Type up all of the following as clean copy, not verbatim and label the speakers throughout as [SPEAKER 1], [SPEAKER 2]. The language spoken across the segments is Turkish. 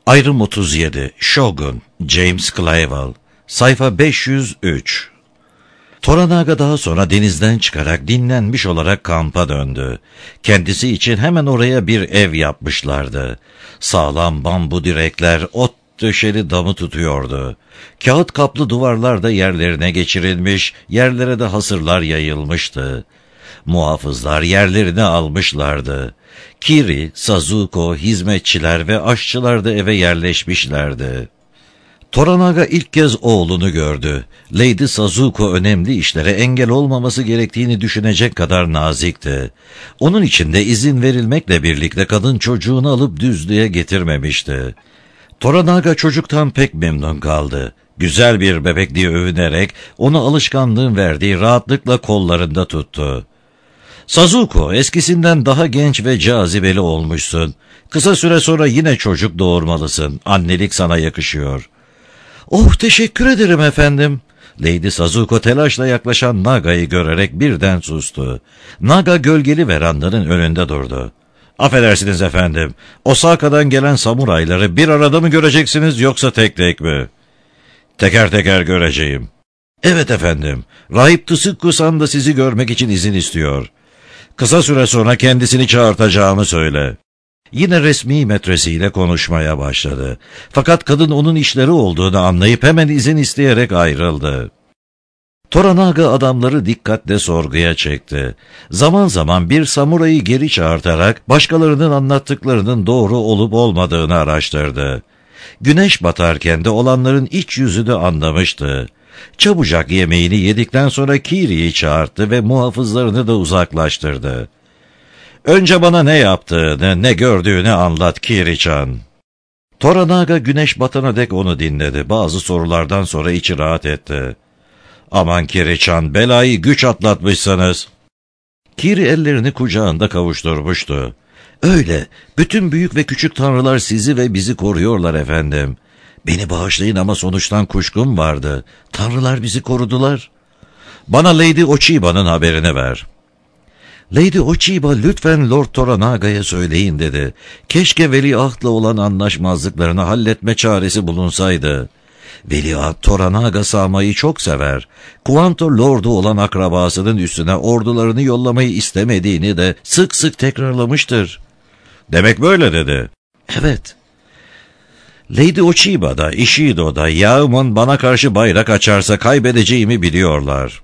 [SPEAKER 1] Ayrım 37 Shogun James Clavell Sayfa 503. Toranaga daha sonra denizden çıkarak dinlenmiş olarak kampa döndü. Kendisi için hemen oraya bir ev yapmışlardı. Sağlam bambu direkler ot döşeli damı tutuyordu. Kağıt kaplı duvarlar da yerlerine geçirilmiş, yerlere de hasırlar yayılmıştı. Muhafızlar yerlerini almışlardı. Kiri, Sazuko, hizmetçiler ve aşçılar da eve yerleşmişlerdi. Toranaga ilk kez oğlunu gördü. Lady Sazuko önemli işlere engel olmaması gerektiğini düşünecek kadar nazikti. Onun için de izin verilmekle birlikte kadın çocuğunu alıp düzlüğe getirmemişti. Toranaga çocuktan pek memnun kaldı. Güzel bir bebek diye övünerek onu alışkanlığın verdiği rahatlıkla kollarında tuttu. Sazuko, eskisinden daha genç ve cazibeli olmuşsun. Kısa süre sonra yine çocuk doğurmalısın. Annelik sana yakışıyor. Oh, teşekkür ederim efendim. Lady Sazuko telaşla yaklaşan Naga'yı görerek birden sustu. Naga gölgeli verandanın önünde durdu. Affedersiniz efendim, Osaka'dan gelen samurayları bir arada mı göreceksiniz yoksa tek tek mi? Teker teker göreceğim. Evet efendim, Rahip Tsuku-san da sizi görmek için izin istiyor. Kısa süre sonra kendisini çağırtacağımı söyle. Yine resmi metresiyle konuşmaya başladı. Fakat kadın onun işleri olduğunu anlayıp hemen izin isteyerek ayrıldı. Toranaga adamları dikkatle sorguya çekti. Zaman zaman bir samurayı geri çağırtarak başkalarının anlattıklarının doğru olup olmadığını araştırdı. Güneş batarken de olanların iç yüzünü anlamıştı. Çabucak yemeğini yedikten sonra Kiri'yi çağırdı ve muhafızlarını da uzaklaştırdı. Önce bana ne yaptığını, ne gördüğünü anlat Kiri-chan. Toranaga güneş batana dek onu dinledi. Bazı sorulardan sonra içi rahat etti. Aman Kiri-chan, belayı güç atlatmışsınız. Kiri ellerini kucağında kavuşturmuştu. Öyle, bütün büyük ve küçük tanrılar sizi ve bizi koruyorlar efendim. Beni bağışlayın ama sonuçtan kuşkum vardı. Tanrılar bizi korudular. Bana Lady Ochiba'nın haberini ver. Lady Ochiba lütfen Lord Toranaga'ya söyleyin dedi. Keşke veliahtla olan anlaşmazlıklarını halletme çaresi bulunsaydı. Veliaht Toranaga Sama'yı çok sever. Kuanto Lord'u olan akrabasının üstüne ordularını yollamayı istemediğini de sık sık tekrarlamıştır. Demek böyle dedi. Evet. Lady Ochiba da Ishido da Yaemon bana karşı bayrak açarsa kaybedeceğimi biliyorlar.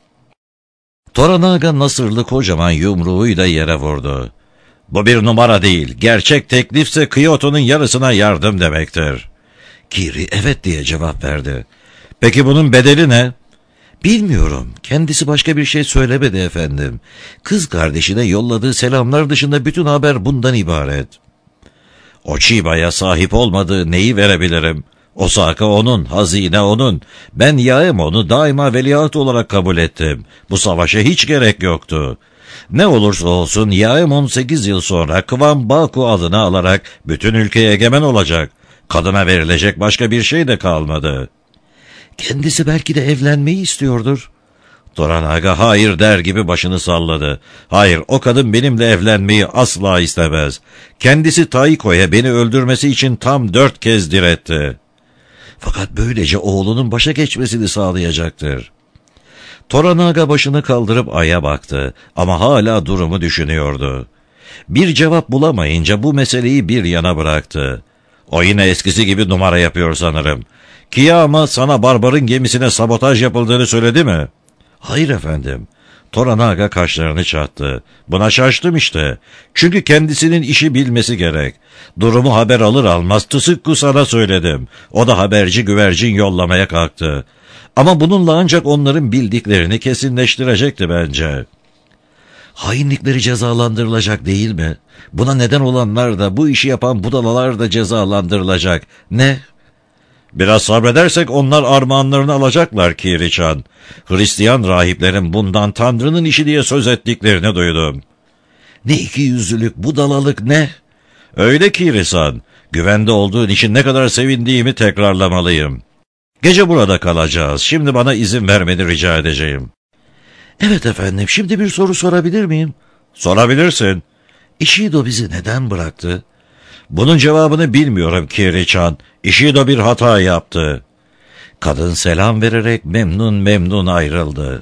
[SPEAKER 1] Toranaga nasırlı kocaman yumruğuyla yere vurdu. Bu bir numara değil, gerçek teklifse Kyoto'nun yarısına yardım demektir. Kiri evet diye cevap verdi. Peki bunun bedeli ne? Bilmiyorum, kendisi başka bir şey söylemedi efendim. Kız kardeşine yolladığı selamlar dışında bütün haber bundan ibaret. Ochiba'ya sahip olmadığı neyi verebilirim? Osaka onun, hazine onun. Ben Yaemon'u daima veliaht olarak kabul ettim. Bu savaşa hiç gerek yoktu. Ne olursa olsun Yaemon 8 yıl sonra Kıvan Baku adını alarak bütün ülkeye egemen olacak. Kadına verilecek başka bir şey de kalmadı. Kendisi belki de evlenmeyi istiyordur. Toranaga hayır der gibi başını salladı. Hayır, o kadın benimle evlenmeyi asla istemez. Kendisi Taiko'ya beni öldürmesi için tam 4 kez diretti. Fakat böylece oğlunun başa geçmesini sağlayacaktır. Toranaga başını kaldırıp aya baktı ama hala durumu düşünüyordu. Bir cevap bulamayınca bu meseleyi bir yana bıraktı. O yine eskisi gibi numara yapıyor sanırım. Kiyama sana Barbar'ın gemisine sabotaj yapıldığını söyledi mi? Hayır efendim. Toranaga kaşlarını çattı. Buna şaştım işte. Çünkü kendisinin işi bilmesi gerek. Durumu haber alır almaz Tsuku sana söyledim. O da haberci güvercin yollamaya kalktı. Ama bununla ancak onların bildiklerini kesinleştirecekti bence. Hainlikleri cezalandırılacak değil mi? Buna neden olanlar da, bu işi yapan budalalar da cezalandırılacak. Ne? Biraz sabredersek onlar armağanlarını alacaklar Kiri-chan. Hristiyan rahiplerin bundan Tanrı'nın işi diye söz ettiklerini duydum. Ne ikiyüzlülük, budalalık ne? Öyle Kiri-san. Güvende olduğun için ne kadar sevindiğimi tekrarlamalıyım. Gece burada kalacağız. Şimdi bana izin vermeni rica edeceğim. Evet efendim, şimdi bir soru sorabilir miyim? Sorabilirsin. Ishido bizi neden bıraktı? Bunun cevabını bilmiyorum Kiri-chan. Ishido bir hata yaptı. Kadın selam vererek memnun ayrıldı.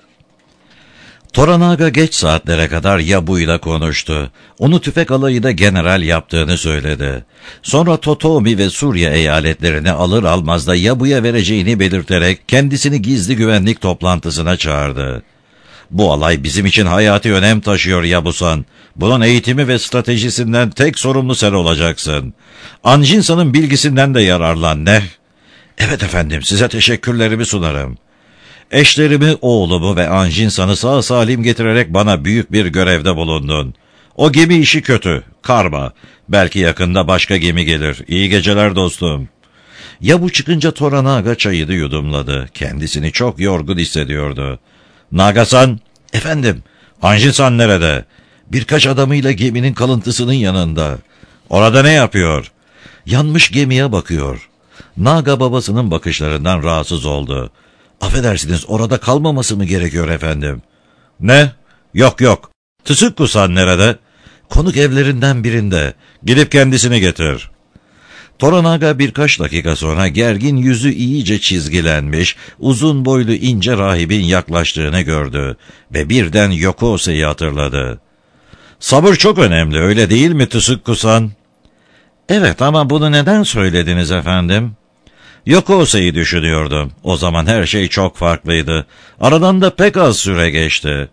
[SPEAKER 1] Toranaga geç saatlere kadar Yabu'yla konuştu. Onu tüfek alayı da general yaptığını söyledi. Sonra Totomi ve Surya eyaletlerini alır almaz da Yabu'ya vereceğini belirterek kendisini gizli güvenlik toplantısına çağırdı. Bu alay bizim için hayati önem taşıyor Yabu-san. Bunun eğitimi ve stratejisinden tek sorumlu sen olacaksın. Anjinsa'nın bilgisinden de yararlan ne? Evet efendim, size teşekkürlerimi sunarım. Eşlerimi, oğlumu ve Anjinsa'nı sağ salim getirerek bana büyük bir görevde bulundun. O gemi işi kötü, karma. Belki yakında başka gemi gelir. İyi geceler dostum. Yabu çıkınca Toranaga çayını yudumladı. Kendisini çok yorgun hissediyordu. Naga-san, efendim, Anjin-san nerede? Birkaç adamıyla geminin kalıntısının yanında. Orada ne yapıyor? Yanmış gemiye bakıyor. Naga babasının bakışlarından rahatsız oldu. Affedersiniz, orada kalmaması mı gerekiyor efendim? Ne? Yok. Tsuku-san nerede? Konuk evlerinden birinde. Gidip kendisini getir. Toranaga birkaç dakika sonra gergin yüzü iyice çizgilenmiş, uzun boylu ince rahibin yaklaştığını gördü ve birden Yokose'yi hatırladı. Sabır çok önemli, öyle değil mi Tsuku-san? Evet, ama bunu neden söylediniz efendim? Yokose'yi düşünüyordum. O zaman her şey çok farklıydı. Aradan da pek az süre geçti.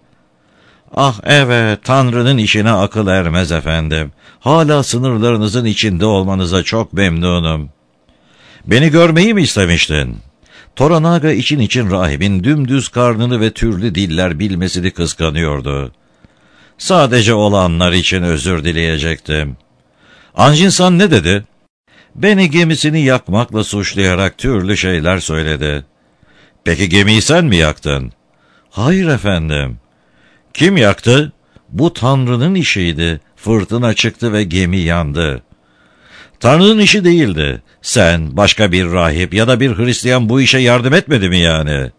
[SPEAKER 1] Ah evet, Tanrı'nın işine akıl ermez efendim. Hala sınırlarınızın içinde olmanıza çok memnunum. Beni görmeyi mi istemiştin? Toranaga için rahibin dümdüz karnını ve türlü diller bilmesini kıskanıyordu. Sadece olanlar için özür dileyecektim. Anjin-san ne dedi? Beni gemisini yakmakla suçlayarak türlü şeyler söyledi. Peki gemiyi sen mi yaktın? Hayır efendim. Kim yaktı? Bu Tanrı'nın işiydi. Fırtına çıktı ve gemi yandı. Tanrı'nın işi değildi. Sen, başka bir rahip ya da bir Hristiyan bu işe yardım etmedi mi yani?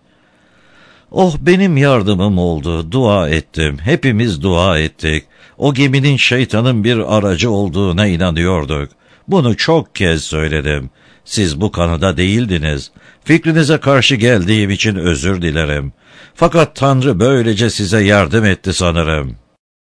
[SPEAKER 1] Oh, benim yardımım oldu. Dua ettim. Hepimiz dua ettik. O geminin şeytanın bir aracı olduğuna inanıyorduk. Bunu çok kez söyledim. Siz bu kanıda değildiniz. Fikrinize karşı geldiğim için özür dilerim. Fakat Tanrı böylece size yardım etti sanırım.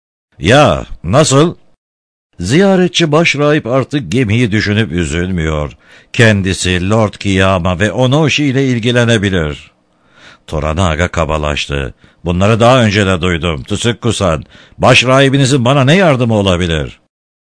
[SPEAKER 1] Ya, nasıl? Ziyaretçi başrahip artık gemiyi düşünüp üzülmüyor. Kendisi Lord Kiyama ve Onoshi ile ilgilenebilir. Toranaga kabalaştı. Bunları daha önce de duydum. Tsuku-san, başrahibinizin bana ne yardımı olabilir?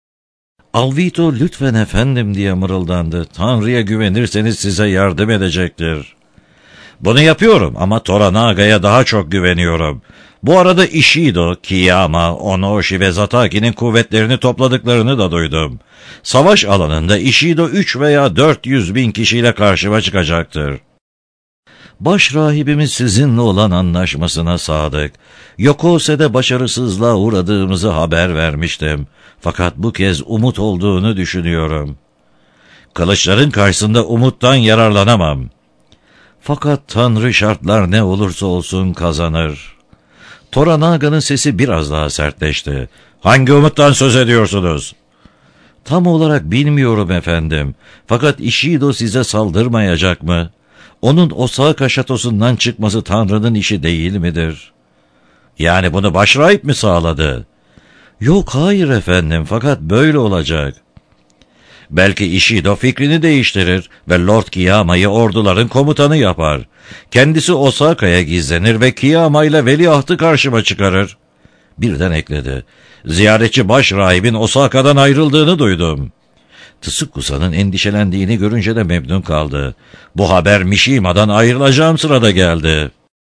[SPEAKER 1] Alvito lütfen efendim diye mırıldandı. Tanrı'ya güvenirseniz size yardım edecektir. Bunu yapıyorum ama Toranaga'ya daha çok güveniyorum. Bu arada Ishido, Kiyama, Onoshi ve Zataki'nin kuvvetlerini topladıklarını da duydum. Savaş alanında Ishido 3 veya 400 bin kişiyle karşıma çıkacaktır. Başrahibimiz sizinle olan anlaşmasına sadık. Yokose'de başarısızlığa uğradığımızı haber vermiştim. Fakat bu kez umut olduğunu düşünüyorum. Kılıçların karşısında umuttan yararlanamam. Fakat Tanrı şartlar ne olursa olsun kazanır. Toranaga'nın sesi biraz daha sertleşti. Hangi umuttan söz ediyorsunuz? Tam olarak bilmiyorum efendim. Fakat Ishido size saldırmayacak mı? Onun Osaka şatosundan çıkması Tanrı'nın işi değil midir? Yani bunu başrahip mi sağladı? Yok, hayır efendim, fakat böyle olacak. Belki Ishido fikrini değiştirir ve Lord Kiyama'yı orduların komutanı yapar. Kendisi Osaka'ya gizlenir ve Kiyama ile veliahtı karşıma çıkarır. Birden ekledi. Ziyaretçi başrahibin Osaka'dan ayrıldığını duydum. Tsuku-san'ın endişelendiğini görünce de memnun kaldı. Bu haber Mishima'dan ayrılacağım sırada geldi.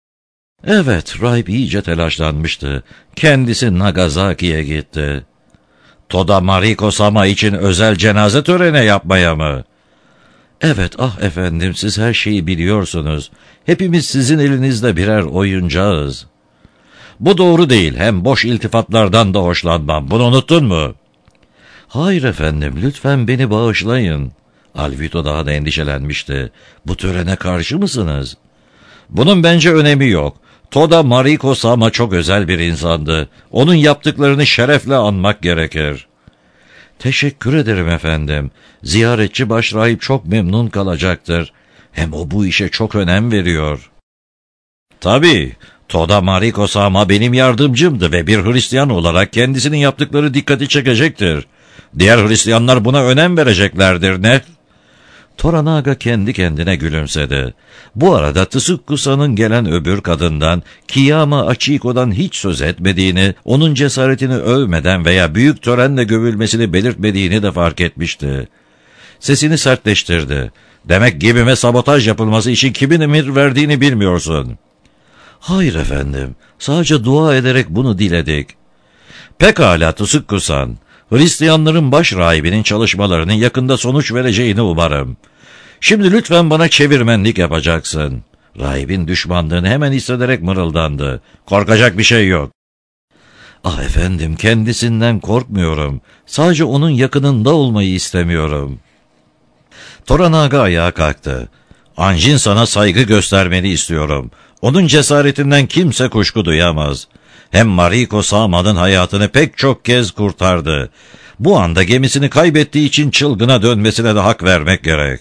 [SPEAKER 1] Evet, rahip iyice telaşlanmıştı. Kendisi Nagasaki'ye gitti. Toda Mariko-sama için özel cenaze töreni yapmaya mı? Evet, ah efendim, siz her şeyi biliyorsunuz. Hepimiz sizin elinizde birer oyuncağız. Bu doğru değil, hem boş iltifatlardan da hoşlanmam. Bunu unuttun mu? Hayır efendim, lütfen beni bağışlayın. Alvito daha da endişelenmişti. Bu törene karşı mısınız? Bunun bence önemi yok. Toda Mariko-sama çok özel bir insandı. Onun yaptıklarını şerefle anmak gerekir. Teşekkür ederim efendim. Ziyaretçi başrahip çok memnun kalacaktır. Hem o bu işe çok önem veriyor. Tabii. Toda Mariko Sama benim yardımcımdı ve bir Hristiyan olarak kendisinin yaptıkları dikkati çekecektir. Diğer Hristiyanlar buna önem vereceklerdir, ne? Toranaga kendi kendine gülümsedi. Bu arada Tsukkusa'nın gelen öbür kadından, Kiyama Achiko'dan hiç söz etmediğini, onun cesaretini övmeden veya büyük törenle gövülmesini belirtmediğini de fark etmişti. Sesini sertleştirdi. Demek gemime sabotaj yapılması için kimin emir verdiğini bilmiyorsun. Hayır efendim, sadece dua ederek bunu diledik. Pekala Tsukkusan. Hristiyanların baş rahibinin çalışmalarının yakında sonuç vereceğini umarım. Şimdi lütfen bana çevirmenlik yapacaksın. Rahibin düşmanlığını hemen hissederek mırıldandı. Korkacak bir şey yok. Ah efendim, kendisinden korkmuyorum. Sadece onun yakınında olmayı istemiyorum. Toranaga ayağa kalktı. Anjin sana saygı göstermeni istiyorum. Onun cesaretinden kimse kuşku duyamaz. Hem Mariko Sama'nın hayatını pek çok kez kurtardı. Bu anda gemisini kaybettiği için çılgına dönmesine de hak vermek gerek.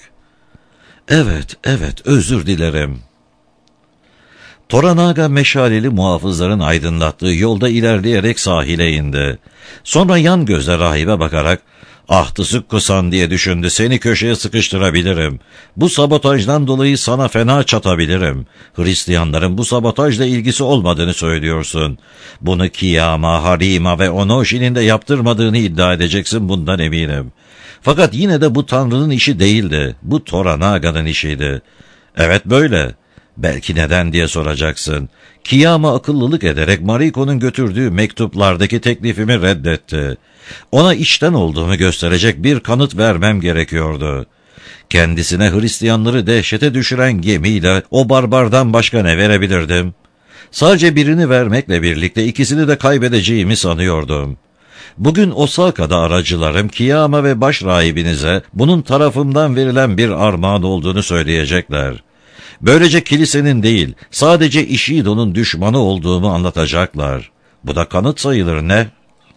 [SPEAKER 1] Evet, özür dilerim. Toranaga meşaleli muhafızların aydınlattığı yolda ilerleyerek sahile indi. Sonra yan gözle rahibe bakarak, "Ah Tsukkusan," diye düşündü, "seni köşeye sıkıştırabilirim. Bu sabotajdan dolayı sana fena çatabilirim. Hristiyanların bu sabotajla ilgisi olmadığını söylüyorsun. Bunu Kiyama, Harima ve Onoshi'nin de yaptırmadığını iddia edeceksin, bundan eminim. Fakat yine de bu Tanrı'nın işi değildi. Bu Toranaga'nın işiydi." "Evet böyle." "Belki neden diye soracaksın. Kiyama akıllılık ederek Mariko'nun götürdüğü mektuplardaki teklifimi reddetti. Ona içten olduğumu gösterecek bir kanıt vermem gerekiyordu. Kendisine Hristiyanları dehşete düşüren gemiyle o barbardan başka ne verebilirdim? Sadece birini vermekle birlikte ikisini de kaybedeceğimi sanıyordum. Bugün Osaka'da aracılarım Kiyama ve baş rahibinize bunun tarafımdan verilen bir armağan olduğunu söyleyecekler. Böylece kilisenin değil, sadece Ishido'nun düşmanı olduğumu anlatacaklar. Bu da kanıt sayılır, ne?"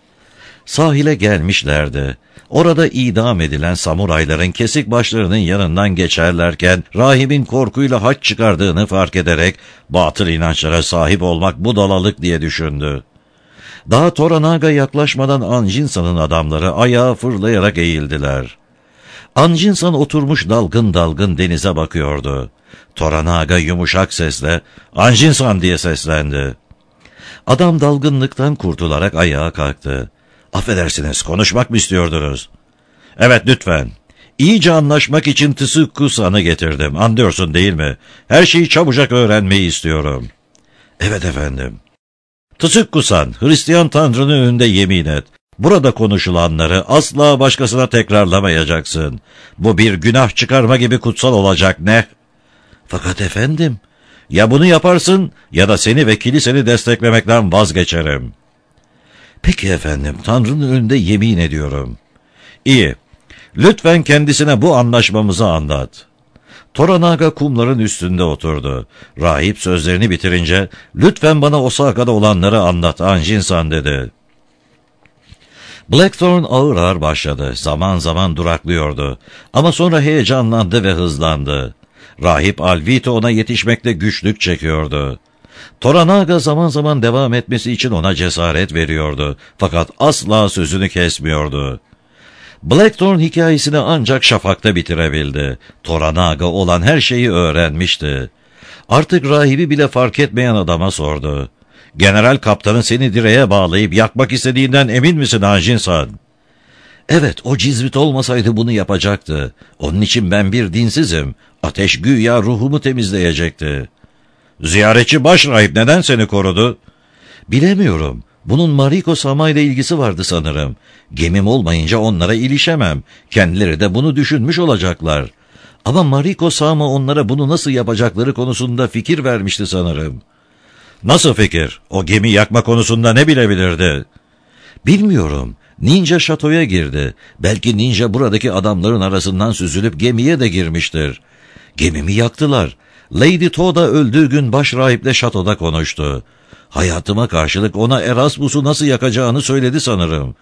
[SPEAKER 1] Sahile gelmişlerdi. Orada idam edilen samurayların kesik başlarının yanından geçerlerken rahibin korkuyla haç çıkardığını fark ederek batıl inançlara sahip olmak budalalık diye düşündü. Daha Toranaga yaklaşmadan Anjinsan'ın adamları ayağa fırlayarak eğildiler. Anjinsan oturmuş dalgın dalgın denize bakıyordu. Toranaga yumuşak sesle "Anjinsan," diye seslendi. Adam dalgınlıktan kurtularak ayağa kalktı. "Affedersiniz, konuşmak mı istiyordunuz?" "Evet, lütfen. İyice anlaşmak için Tsukkusan'ı getirdim. Anlıyorsun değil mi? Her şeyi çabucak öğrenmeyi istiyorum." "Evet efendim." "Tsukkusan, Hristiyan Tanrı'nın önünde yemin et. Burada konuşulanları asla başkasına tekrarlamayacaksın. Bu bir günah çıkarma gibi kutsal olacak, ne?" "Fakat efendim." "Ya bunu yaparsın ya da seni ve kiliseni desteklemekten vazgeçerim." "Peki efendim, Tanrı'nın önünde yemin ediyorum." "İyi. Lütfen kendisine bu anlaşmamızı anlat." Toranaga kumların üstünde oturdu. Rahip sözlerini bitirince, "Lütfen bana Osaka'da olanları anlat Anjinsan," dedi. Blackthorn ağır ağır başladı. Zaman zaman duraklıyordu. Ama sonra heyecanlandı ve hızlandı. Rahip Alvito ona yetişmekte güçlük çekiyordu. Toranaga zaman zaman devam etmesi için ona cesaret veriyordu. Fakat asla sözünü kesmiyordu. Blackthorn hikayesini ancak şafakta bitirebildi. Toranaga olan her şeyi öğrenmişti. Artık rahibi bile fark etmeyen adama sordu. "General kaptanın seni direğe bağlayıp yakmak istediğinden emin misin Anjinsan?" "Evet, o cizvit olmasaydı bunu yapacaktı. Onun için ben bir dinsizim. Ateş güya ruhumu temizleyecekti." "Ziyaretçi başrahip neden seni korudu?" "Bilemiyorum. Bunun Mariko Sama ile ilgisi vardı sanırım. Gemim olmayınca onlara ilişemem. Kendileri de bunu düşünmüş olacaklar. Ama Mariko Sama onlara bunu nasıl yapacakları konusunda fikir vermişti sanırım." "Nasıl fikir? O gemi yakma konusunda ne bilebilirdi?" "Bilmiyorum. Ninja şatoya girdi. Belki Ninja buradaki adamların arasından süzülüp gemiye de girmiştir. Gemimi yaktılar. Lady Toda öldüğü gün başrahiple şatoda konuştu. Hayatıma karşılık ona Erasmus'u nasıl yakacağını söyledi sanırım.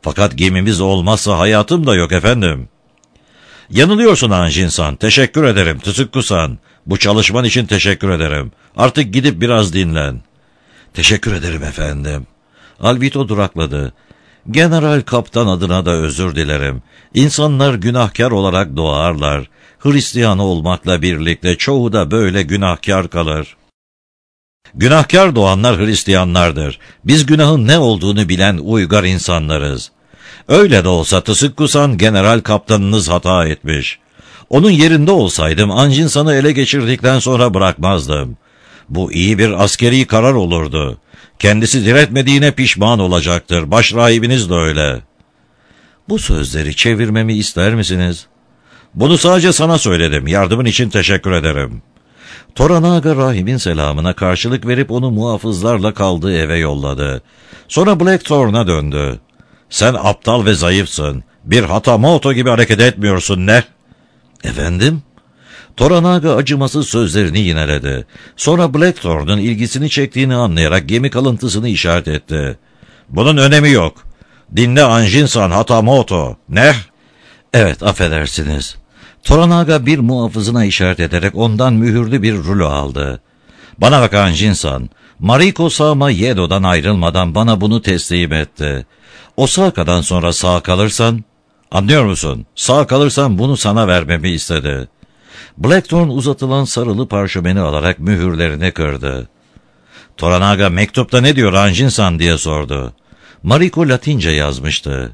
[SPEAKER 1] Fakat gemimiz olmazsa hayatım da yok efendim. Yanılıyorsun Anjin-san. Teşekkür ederim Tsuku-san. Bu çalışman için teşekkür ederim. Artık gidip biraz dinlen. Teşekkür ederim efendim. Alvito durakladı. General Kaptan adına da özür dilerim. İnsanlar günahkar olarak doğarlar. Hristiyan olmakla birlikte çoğu da böyle günahkar kalır. Günahkar doğanlar Hristiyanlardır. Biz günahın ne olduğunu bilen uygar insanlarız. Öyle de olsa Tsuku-san general kaptanınız hata etmiş. Onun yerinde olsaydım Anjin-san'ı ele geçirdikten sonra bırakmazdım. Bu iyi bir askeri karar olurdu. Kendisi diretmediğine pişman olacaktır. Başrahibiniz de öyle. Bu sözleri çevirmemi ister misiniz? Bunu sadece sana söyledim. Yardımın için teşekkür ederim. Toranaga rahibin selamına karşılık verip onu muhafızlarla kaldığı eve yolladı. Sonra Blackthorn'a döndü. Sen aptal ve zayıfsın. Bir Hatamoto gibi hareket etmiyorsun ne? Efendim? Toranaga acımasız sözlerini yineledi. Sonra Blackthorn'un ilgisini çektiğini anlayarak gemi kalıntısını işaret etti. Bunun önemi yok. Dinle Anjin-san Hatamoto. Ne? Evet, affedersiniz. Toranaga bir muhafızına işaret ederek ondan mühürlü bir rulo aldı. Bana bak Anjin-san. Mariko Sama Yedo'dan ayrılmadan bana bunu teslim etti. Osaka'dan sonra sağ kalırsan, anlıyor musun? Sağ kalırsan bunu sana vermemi istedi. Blackthorn uzatılan sarılı parşömeni alarak mühürlerini kırdı. Toranaga mektupta ne diyor Anjin-san diye sordu. Mariko Latince yazmıştı.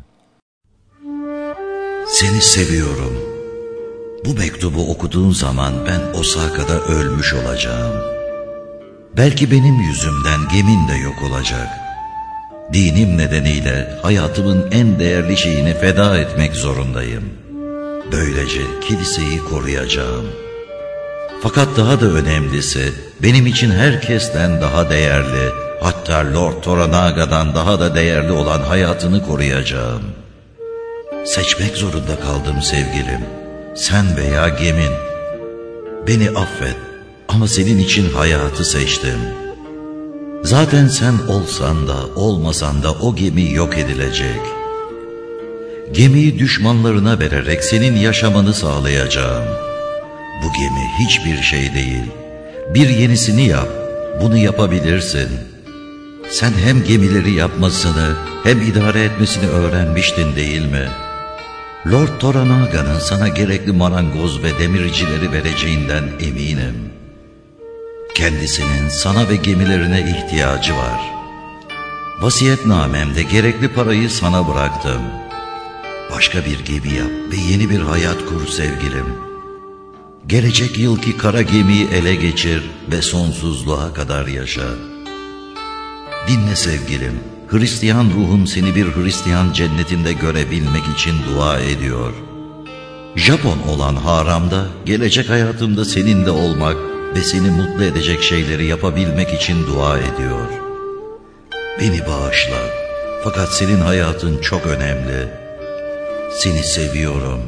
[SPEAKER 1] Seni seviyorum. Bu mektubu okuduğun zaman ben Osaka'da ölmüş olacağım. Belki benim yüzümden gemin de yok olacak. Dinim nedeniyle hayatımın en değerli şeyini feda etmek zorundayım. Böylece kiliseyi koruyacağım. Fakat daha da önemlisi, benim için herkesten daha değerli, hatta Lord Toranaga'dan daha da değerli olan hayatını koruyacağım. Seçmek zorunda kaldım sevgilim. Sen veya gemin. Beni affet ama senin için hayatı seçtim. Zaten sen olsan da olmasan da o gemi yok edilecek. Gemiyi düşmanlarına vererek senin yaşamanı sağlayacağım. Bu gemi hiçbir şey değil. Bir yenisini yap. Bunu yapabilirsin. Sen hem gemileri yapmasını hem idare etmesini öğrenmiştin değil mi? Lord Toranaga'nın sana gerekli marangoz ve demircileri vereceğinden eminim. Kendisinin sana ve gemilerine ihtiyacı var. Vasiyetnamemde gerekli parayı sana bıraktım. Başka bir gemi yap ve yeni bir hayat kur sevgilim. Gelecek yılki kara gemiyi ele geçir ve sonsuzluğa kadar yaşa. Dinle sevgilim, Hristiyan ruhum seni bir Hristiyan cennetinde görebilmek için dua ediyor. Japon olan haramda, gelecek hayatımda seninle olmak ve seni mutlu edecek şeyleri yapabilmek için dua ediyor. Beni bağışla, fakat senin hayatın çok önemli. Seni seviyorum.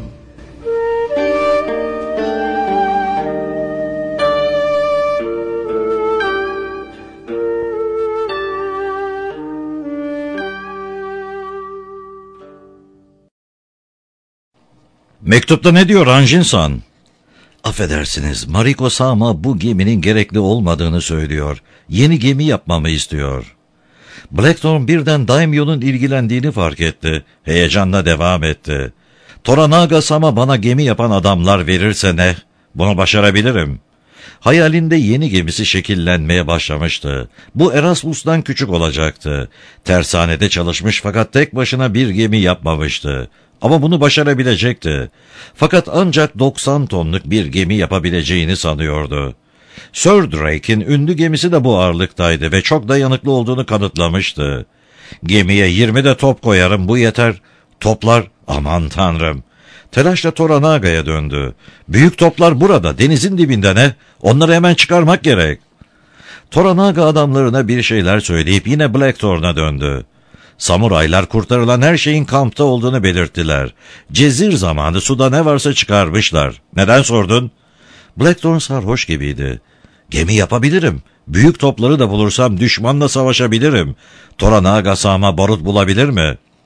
[SPEAKER 2] Mektupta ne diyor Anjin-san?
[SPEAKER 1] Affedersiniz, Mariko Sama bu geminin gerekli olmadığını söylüyor. Yeni gemi yapmamı istiyor. Blackthorn birden Daimyo'nun ilgilendiğini fark etti. Heyecanla devam etti. Toranaga Sama bana gemi yapan adamlar verirse ne? Bunu başarabilirim. Hayalinde yeni gemisi şekillenmeye başlamıştı. Bu Erasmus'tan küçük olacaktı. Tersanede çalışmış fakat tek başına bir gemi yapmamıştı. Ama bunu başarabilecekti. Fakat ancak 90 tonluk bir gemi yapabileceğini sanıyordu. Sir Drake'in ünlü gemisi de bu ağırlıktaydı ve çok dayanıklı olduğunu kanıtlamıştı. Gemiye 20 de top koyarım, bu yeter. Toplar, aman tanrım. Telaşla Toranaga'ya döndü. Büyük toplar burada, denizin dibinde ne? Onları hemen çıkarmak gerek. Toranaga adamlarına bir şeyler söyleyip yine Blackthorn'a döndü. Samuraylar kurtarılan her şeyin kampta olduğunu belirttiler. Cezir zamanı suda ne varsa çıkarmışlar. Neden sordun? Blackthorn sarhoş gibiydi. Gemi yapabilirim. Büyük topları da bulursam düşmanla savaşabilirim. Toranaga Sama barut bulabilir mi?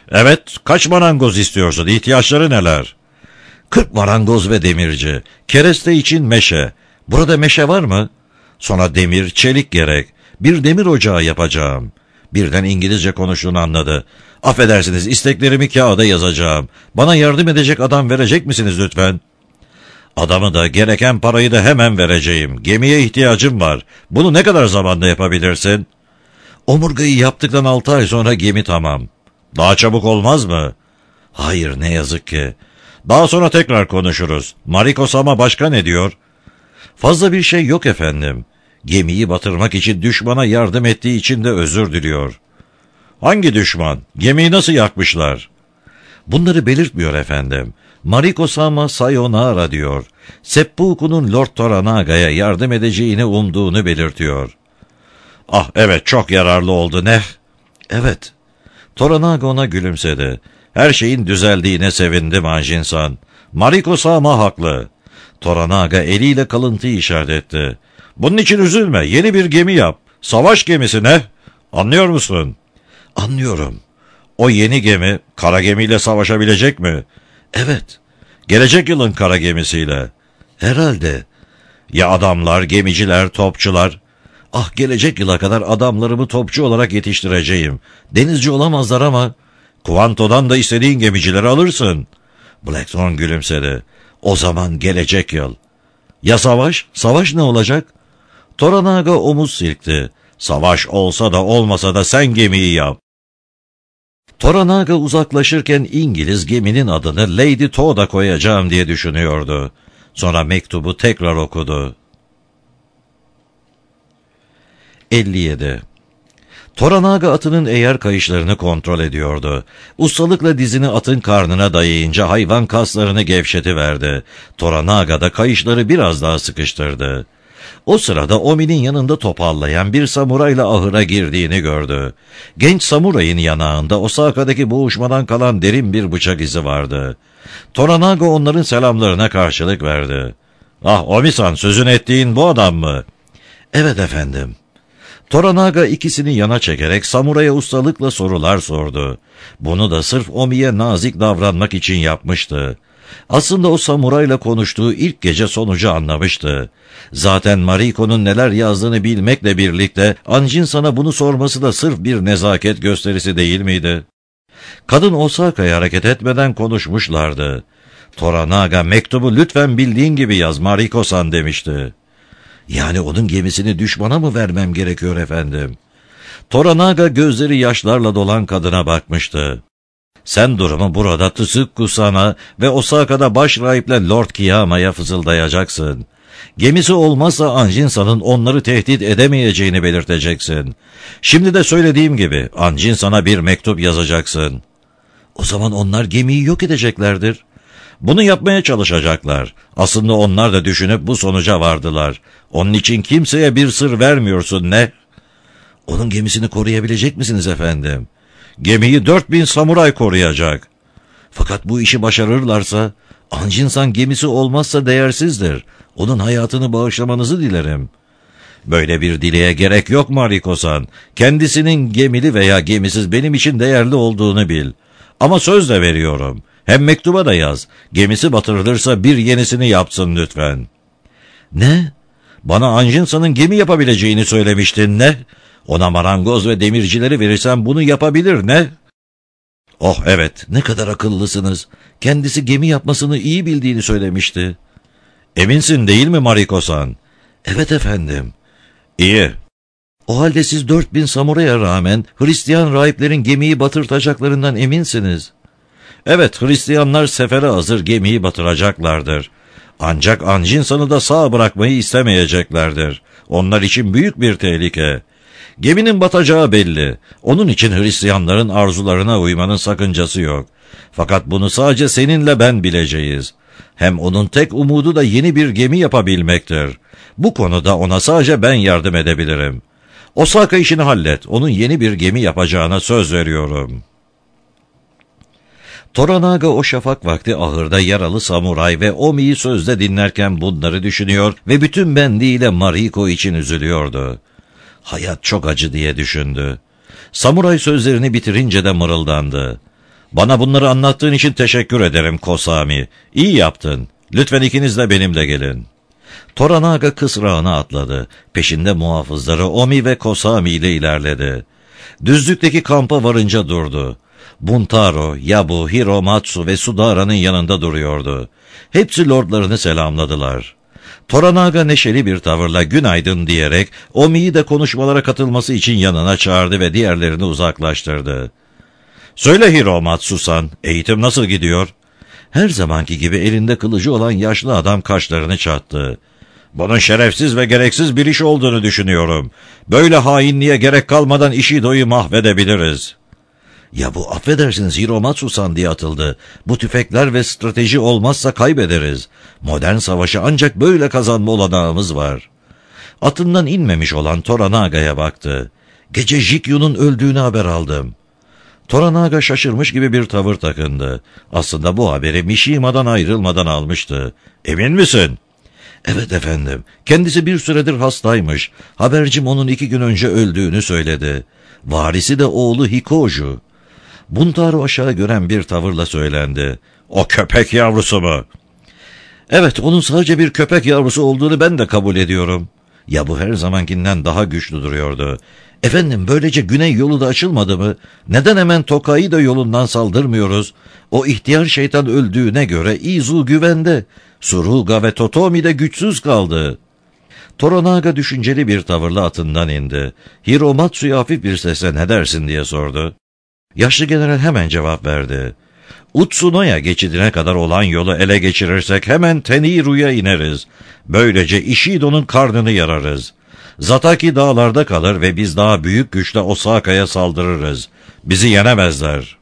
[SPEAKER 2] Evet, kaç marangoz istiyorsun? İhtiyaçları neler?
[SPEAKER 1] 40 marangoz ve demirci. Kereste için meşe. Burada meşe var mı? Sonra demir, çelik gerek. Bir demir ocağı yapacağım. Birden İngilizce konuştuğunu anladı. Affedersiniz, isteklerimi kağıda yazacağım. Bana yardım edecek adam verecek misiniz lütfen? Adamı da gereken parayı da hemen vereceğim. Gemiye ihtiyacım var. Bunu ne kadar zamanda yapabilirsin? Omurgayı yaptıktan 6 ay sonra gemi tamam.
[SPEAKER 2] Daha çabuk olmaz mı?
[SPEAKER 1] Hayır, ne yazık ki.
[SPEAKER 2] Daha sonra tekrar konuşuruz. Mariko Sama başka ne diyor?
[SPEAKER 1] Fazla bir şey yok efendim. Gemiyi batırmak için düşmana yardım ettiği için de özür diliyor.
[SPEAKER 2] Hangi düşman? Gemiyi nasıl yakmışlar?
[SPEAKER 1] Bunları belirtmiyor efendim. Mariko Sama sayonara diyor. Seppuku'nun Lord Toranaga'ya yardım edeceğini umduğunu belirtiyor.
[SPEAKER 2] Ah evet, çok yararlı oldu ne?
[SPEAKER 1] Evet. Toranaga ona gülümsedi.
[SPEAKER 2] Her şeyin düzeldiğine sevindim Anjin-san. Mariko Sama haklı.
[SPEAKER 1] Toranaga eliyle kalıntıyı işaret etti.
[SPEAKER 2] Bunun için üzülme, yeni bir gemi yap. Savaş gemisi ne? Anlıyor musun?
[SPEAKER 1] Anlıyorum.
[SPEAKER 2] O yeni gemi kara gemiyle savaşabilecek mi?
[SPEAKER 1] Evet.
[SPEAKER 2] Gelecek yılın kara gemisiyle.
[SPEAKER 1] Herhalde.
[SPEAKER 2] Ya adamlar, gemiciler, topçular?
[SPEAKER 1] Ah, gelecek yıla kadar adamlarımı topçu olarak yetiştireceğim. Denizci olamazlar ama...
[SPEAKER 2] Kuvanto'dan da istediğin gemicileri alırsın.
[SPEAKER 1] Blackthorn gülümsedi. O zaman gelecek yıl. Ya savaş? Savaş ne olacak? Toranaga omuz silkti.
[SPEAKER 2] Savaş olsa da olmasa da sen gemiyi yap.
[SPEAKER 1] Toranaga uzaklaşırken İngiliz geminin adını Lady Toad'a koyacağım diye düşünüyordu. Sonra mektubu tekrar okudu. 57. Toranaga atının eğer kayışlarını kontrol ediyordu. Ustalıkla dizini atın karnına dayayınca hayvan kaslarını gevşetiverdi. Toranaga da kayışları biraz daha sıkıştırdı. O sırada Omi'nin yanında topallayan bir samurayla ahıra girdiğini gördü. Genç samurayın yanağında Osaka'daki boğuşmadan kalan derin bir bıçak izi vardı. Toranaga onların selamlarına karşılık verdi.
[SPEAKER 2] Ah Omi-san, sözünü ettiğin bu adam mı?
[SPEAKER 1] Evet efendim. Toranaga ikisini yana çekerek samuraya ustalıkla sorular sordu. Bunu da sırf Omi'ye nazik davranmak için yapmıştı. Aslında o samurayla konuştuğu ilk gece sonucu anlamıştı. Zaten Mariko'nun neler yazdığını bilmekle birlikte Anjin-san'a bunu sorması da sırf bir nezaket gösterisi değil miydi? Kadın Osaka'ya hareket etmeden konuşmuşlardı. Toranaga mektubu lütfen bildiğin gibi yaz Mariko-san demişti. Yani onun gemisini düşmana mı vermem gerekiyor efendim? Toranaga gözleri yaşlarla dolan kadına bakmıştı. Sen durumu burada Tsuku-san'a ve Osaka'da baş rahiple Lord Kiyama'ya fısıldayacaksın. Gemisi olmazsa Anjin-san'ın onları tehdit edemeyeceğini belirteceksin. Şimdi de söylediğim gibi Anjin-san'a bir mektup yazacaksın. O zaman onlar gemiyi yok edeceklerdir.
[SPEAKER 2] Bunu yapmaya çalışacaklar. Aslında onlar da düşünüp bu sonuca vardılar. Onun için kimseye bir sır vermiyorsun ne?
[SPEAKER 1] Onun gemisini koruyabilecek misiniz efendim?
[SPEAKER 2] Gemiyi 4000 samuray koruyacak.
[SPEAKER 1] Fakat bu işi başarırlarsa, Anjin-san gemisi olmazsa değersizdir. Onun hayatını bağışlamanızı dilerim.
[SPEAKER 2] Böyle bir dileğe gerek yok Mariko-san. Kendisinin gemili veya gemisiz benim için değerli olduğunu bil. Ama söz de veriyorum. Hem mektuba da yaz. Gemisi batırılırsa bir yenisini yapsın lütfen.
[SPEAKER 1] Ne?
[SPEAKER 2] Bana Anjin-san'ın gemi yapabileceğini söylemiştin ne? Ona marangoz ve demircileri verirsen bunu yapabilir ne?
[SPEAKER 1] Oh evet, ne kadar akıllısınız. Kendisi gemi yapmasını iyi bildiğini söylemişti.
[SPEAKER 2] Eminsin değil mi Mariko-san?
[SPEAKER 1] Evet efendim.
[SPEAKER 2] İyi.
[SPEAKER 1] O halde siz 4000 samuraya rağmen Hristiyan rahiplerin gemiyi batırtacaklarından eminsiniz.
[SPEAKER 2] Evet, Hristiyanlar sefere hazır gemiyi batıracaklardır. Ancak Anjin-san'ı da sağ bırakmayı istemeyeceklerdir. Onlar için büyük bir tehlike. Geminin batacağı belli. Onun için Hristiyanların arzularına uymanın sakıncası yok. Fakat bunu sadece seninle ben bileceğiz. Hem onun tek umudu da yeni bir gemi yapabilmektir. Bu konuda ona sadece ben yardım edebilirim. Osaka işini hallet. Onun yeni bir gemi yapacağına söz veriyorum.
[SPEAKER 1] Toranaga o şafak vakti ahırda yaralı samuray ve Omi'yi sözde dinlerken bunları düşünüyor ve bütün benliğiyle Mariko için üzülüyordu. Hayat çok acı diye düşündü. Samuray sözlerini bitirince de mırıldandı.
[SPEAKER 2] Bana bunları anlattığın için teşekkür ederim Kosami. İyi yaptın. Lütfen ikiniz de benimle gelin.
[SPEAKER 1] Toranaga kısrağına atladı. Peşinde muhafızları Omi ve Kosami ile ilerledi. Düzlükteki kampa varınca durdu. Buntaro, Yabu, Hiromatsu ve Sudara'nın yanında duruyordu. Hepsi lordlarını selamladılar. Toranaga neşeli bir tavırla günaydın diyerek Omi'yi de konuşmalara katılması için yanına çağırdı ve diğerlerini uzaklaştırdı.
[SPEAKER 2] Söyle Hiromatsu-san, eğitim nasıl gidiyor?
[SPEAKER 1] Her zamanki gibi elinde kılıcı olan yaşlı adam kaşlarını çattı.
[SPEAKER 2] Bunun şerefsiz ve gereksiz bir iş olduğunu düşünüyorum. Böyle hainliğe gerek kalmadan Ishido'yu mahvedebiliriz.
[SPEAKER 1] Ya bu affedersiniz Hiromatsu-san diye atıldı. Bu tüfekler ve strateji olmazsa kaybederiz. Modern savaşı ancak böyle kazanma olanağımız var. Atından inmemiş olan Toranaga'ya baktı. Gece Jikyu'nun öldüğünü haber aldım. Toranaga şaşırmış gibi bir tavır takındı. Aslında bu haberi Mishima'dan ayrılmadan almıştı.
[SPEAKER 2] Emin misin?
[SPEAKER 1] Evet efendim. Kendisi bir süredir hastaymış. Habercim onun 2 gün önce öldüğünü söyledi. Varisi de oğlu Hikoju. Buntaro aşağı gören bir tavırla söylendi.
[SPEAKER 2] O köpek yavrusu mu?
[SPEAKER 1] Evet, onun sadece bir köpek yavrusu olduğunu ben de kabul ediyorum. Ya bu her zamankinden daha güçlü duruyordu. Efendim böylece güney yolu da açılmadı mı? Neden hemen Tokai'yi da yolundan saldırmıyoruz? O ihtiyar şeytan öldüğüne göre Izu güvende. Suruga ve Totomi de güçsüz kaldı. Toranaga düşünceli bir tavırla atından indi. Hiromatsu'ya hafif bir sesle ne dersin diye sordu. Yaşlı general hemen cevap verdi. Utsunoya geçidine kadar olan yolu ele geçirirsek hemen Teniru'ya ineriz. Böylece Ishido'nun karnını yararız. Zataki dağlarda kalır ve biz daha büyük güçle Osaka'ya saldırırız. Bizi yenemezler.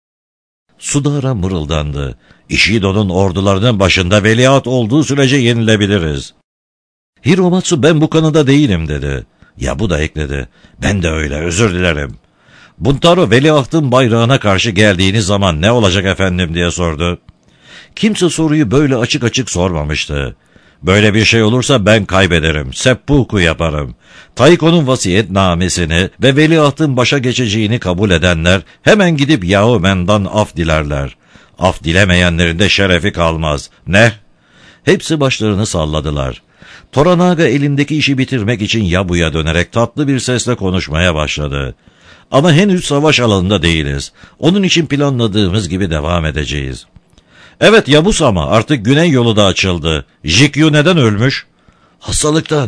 [SPEAKER 1] Sudara mırıldandı. Ishido'nun ordularının başında veliaht olduğu sürece yenilebiliriz. Hiromatsu ben bu kanıda değilim dedi. Ya bu da ekledi. Ben de öyle, özür dilerim. Buntaro veliahtın bayrağına karşı geldiğiniz zaman ne olacak efendim diye sordu. Kimse soruyu böyle açık açık sormamıştı. Böyle bir şey olursa ben kaybederim, seppuku yaparım. Taiko'nun vasiyetnamesini ve veliahtın başa geçeceğini kabul edenler hemen gidip Yaomen'dan af dilerler. Af dilemeyenlerin de şerefi kalmaz. Ne? Hepsi başlarını salladılar. Toranaga elindeki işi bitirmek için Yabu'ya dönerek tatlı bir sesle konuşmaya başladı. Ama henüz savaş alanında değiliz. Onun için planladığımız gibi devam edeceğiz.
[SPEAKER 2] Evet Yabusama, artık güney yolu da açıldı. Jikyu neden ölmüş?
[SPEAKER 1] Hastalıktan.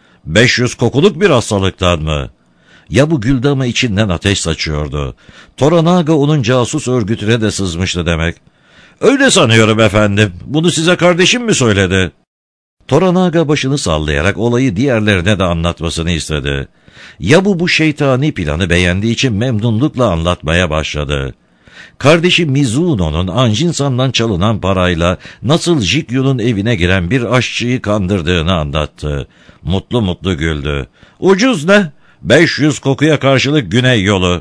[SPEAKER 2] 500 kokuluk bir hastalıktan mı?
[SPEAKER 1] Yabu güldü ama içinden ateş saçıyordu. Toranaga onun casus örgütüne de sızmıştı demek.
[SPEAKER 2] Öyle sanıyorum efendim. Bunu size kardeşim mi söyledi?
[SPEAKER 1] Toranaga başını sallayarak olayı diğerlerine de anlatmasını istedi. Yabu bu şeytani planı beğendiği için memnunlukla anlatmaya başladı. Kardeşi Mizuno'nun Anjinsan'dan çalınan parayla nasıl Jikyu'nun evine giren bir aşçıyı kandırdığını anlattı. Mutlu mutlu güldü.
[SPEAKER 2] Ucuz ne? 500 kokuya karşılık güney yolu.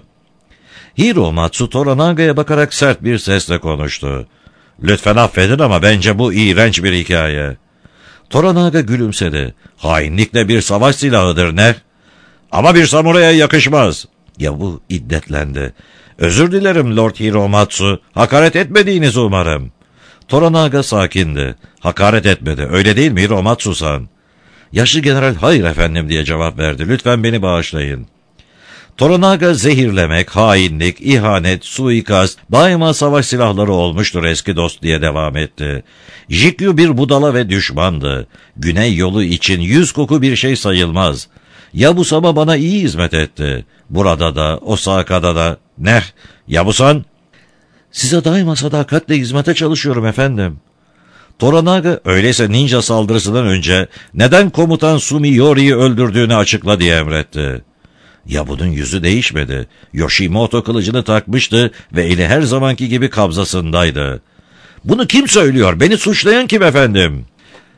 [SPEAKER 1] Hiromatsu Toranaga'ya bakarak sert bir sesle konuştu.
[SPEAKER 2] Lütfen affedin ama bence bu iğrenç bir hikaye.
[SPEAKER 1] Toranaga gülümsedi.
[SPEAKER 2] Hainlikle bir savaş silahıdır ne? Ama bir samuraya yakışmaz.
[SPEAKER 1] Ya bu iddetlendi.
[SPEAKER 2] Özür dilerim Lord Hiromatsu. Hakaret etmediğinizi umarım.
[SPEAKER 1] Toranaga sakindi.
[SPEAKER 2] Hakaret etmedi. Öyle değil mi Hiromatsu-san?
[SPEAKER 1] Yaşlı general hayır efendim diye cevap verdi. Lütfen beni bağışlayın. Toranaga zehirlemek, hainlik, ihanet, suikast, daima savaş silahları olmuştur eski dost diye devam etti. Jikyu bir budala ve düşmandı. Güney yolu için 100 koku bir şey sayılmaz. Yabusama bana iyi hizmet etti. Burada da, Osaka'da da.
[SPEAKER 2] Ne? Yabusan?
[SPEAKER 1] Size daima sadakatle hizmete çalışıyorum efendim.
[SPEAKER 2] Toranaga öyleyse ninja saldırısından önce neden komutan Sumiyori'yi öldürdüğünü açıkla diye emretti.
[SPEAKER 1] Yabu'nun yüzü değişmedi. Yoshimoto kılıcını takmıştı ve eli her zamanki gibi kabzasındaydı.
[SPEAKER 2] Bunu kim söylüyor? Beni suçlayan kim efendim?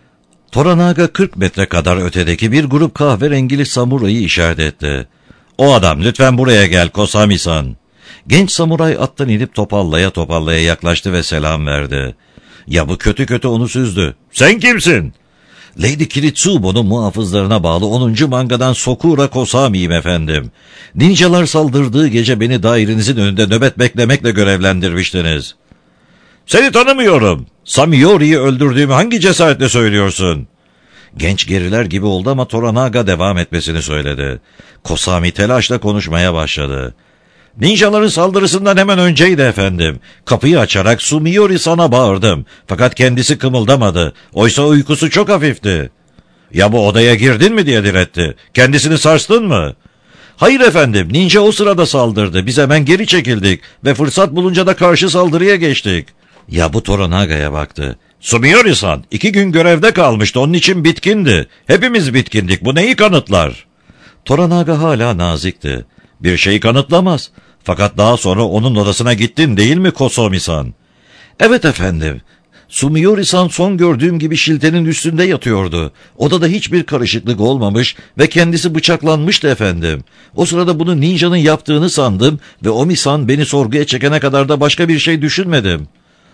[SPEAKER 1] Toranaga 40 metre kadar ötedeki bir grup kahverengili samurayı işaret etti.
[SPEAKER 2] O adam lütfen buraya gel Kosami-san.
[SPEAKER 1] Genç samuray attan inip topallaya yaklaştı ve selam verdi. Yabu kötü kötü onu süzdü.
[SPEAKER 2] Sen kimsin?
[SPEAKER 1] Lady Kiritsubo'nun muhafızlarına bağlı 10. mangadan Sokura Kosami'yim efendim. Ninjalar saldırdığı gece beni dairenizin önünde nöbet beklemekle görevlendirmiştiniz. Seni tanımıyorum. Samiyori'yi öldürdüğümü hangi cesaretle söylüyorsun? Genç geriler gibi oldu ama Toranaga devam etmesini söyledi. Kosami telaşla konuşmaya başladı. Ninjaların saldırısından hemen önceydi efendim. Kapıyı açarak Sumiyori-san'a bağırdım. Fakat kendisi kımıldamadı. Oysa uykusu çok hafifti. Ya bu odaya girdin mi diye diretti. Kendisini sarstın mı? Hayır efendim, ninja o sırada saldırdı. Biz hemen geri çekildik ve fırsat bulunca da karşı saldırıya geçtik. Ya bu Toranaga'ya baktı. Sumiyori-san 2 gün görevde kalmıştı, onun için bitkindi. Hepimiz bitkindik, bu neyi kanıtlar? Toranaga hala nazikti. Bir şeyi kanıtlamaz. Fakat daha sonra onun odasına gittin değil mi Kosomi-san? Evet efendim. Sumiyori-san son gördüğüm gibi şiltenin üstünde yatıyordu. Odada hiçbir karışıklık olmamış ve kendisi bıçaklanmıştı efendim. O sırada bunu ninjanın yaptığını sandım ve Omi-san beni sorguya çekene kadar da başka bir şey düşünmedim.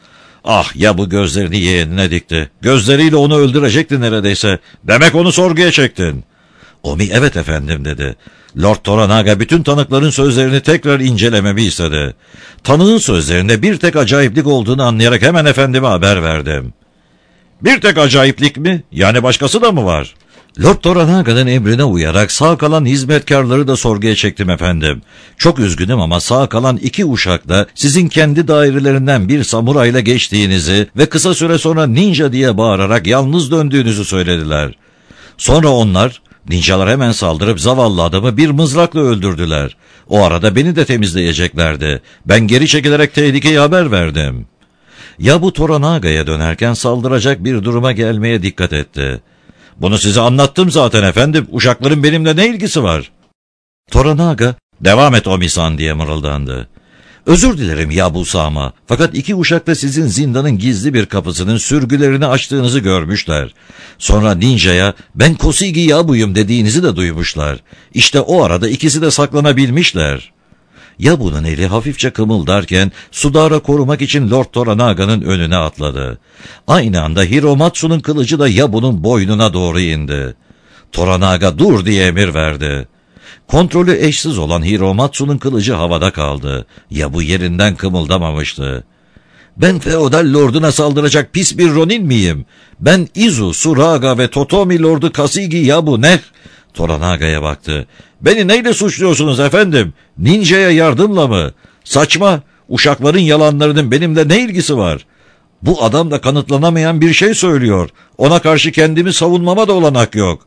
[SPEAKER 1] Ah ya bu gözlerini yeğenine dikti. Gözleriyle onu öldürecekti neredeyse. Demek onu sorguya çektin. Omi evet efendim dedi. Lord Toranaga bütün tanıkların sözlerini tekrar incelememi istedi. Tanığın sözlerinde bir tek acayiplik olduğunu anlayarak hemen efendime haber verdim. Bir tek acayiplik mi? Yani başkası da mı var? Lord Toranaga'nın emrine uyarak sağ kalan hizmetkarları da sorguya çektim efendim. Çok üzgünüm ama sağ kalan 2 uşak da sizin kendi dairelerinden bir samurayla geçtiğinizi ve kısa süre sonra ninja diye bağırarak yalnız döndüğünüzü söylediler. Sonra onlar, ninjalar hemen saldırıp zavallı adamı bir mızrakla öldürdüler. O arada beni de temizleyeceklerdi. Ben geri çekilerek tehlikeyi haber verdim. Ya bu Toranaga'ya dönerken saldıracak bir duruma gelmeye dikkat etti. Bunu size anlattım zaten efendim. Uşakların benimle ne ilgisi var? Toranaga, devam et Omi-san diye mırıldandı. Özür dilerim Yabu-sama. Fakat 2 uşak da sizin zindanın gizli bir kapısının sürgülerini açtığınızı görmüşler. Sonra ninjaya ben Kosigi Yabu'yum dediğinizi de duymuşlar. İşte o arada ikisi de saklanabilmişler. Yabu'nun eli hafifçe kımıldarken Sudara korumak için Lord Toranaga'nın önüne atladı. Aynı anda Hiromatsu'nun kılıcı da Yabu'nun boynuna doğru indi. Toranaga dur diye emir verdi. Kontrolü eşsiz olan Hiromatsu'nun kılıcı havada kaldı. Yabu yerinden kımıldamamıştı. Ben feodal lorduna saldıracak pis bir ronin miyim? Ben Izu, Suraga ve Totomi lordu Kasigi Yabu ne? Toranaga'ya baktı. Beni neyle suçluyorsunuz efendim? Ninja'ya yardımla mı? Saçma. Uşakların yalanlarının benimle ne ilgisi var? Bu adam da kanıtlanamayan bir şey söylüyor. Ona karşı kendimi savunmama da olanak yok.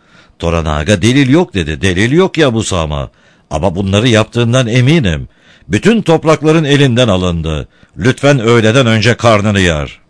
[SPEAKER 1] Toranaga delil yok dedi. Delil yok Yabu-sama. Ama bunları yaptığından eminim. Bütün toprakların elinden alındı. Lütfen öğleden önce karnını yar.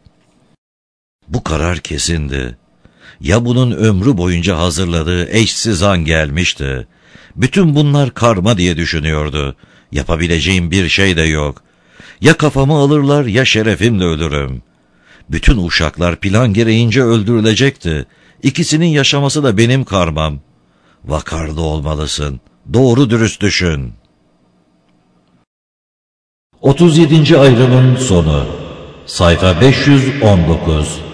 [SPEAKER 1] Bu karar kesindi. Yabu'nun ömrü boyunca hazırladığı eşsiz an gelmişti. Bütün bunlar karma diye düşünüyordu. Yapabileceğim bir şey de yok. Ya kafamı alırlar ya şerefimle ölürüm. Bütün uşaklar plan gereğince öldürülecekti. İkisinin yaşaması da benim karmam. Vakarlı olmalısın. Doğru dürüst düşün. 37. ayrımın sonu. Sayfa 519.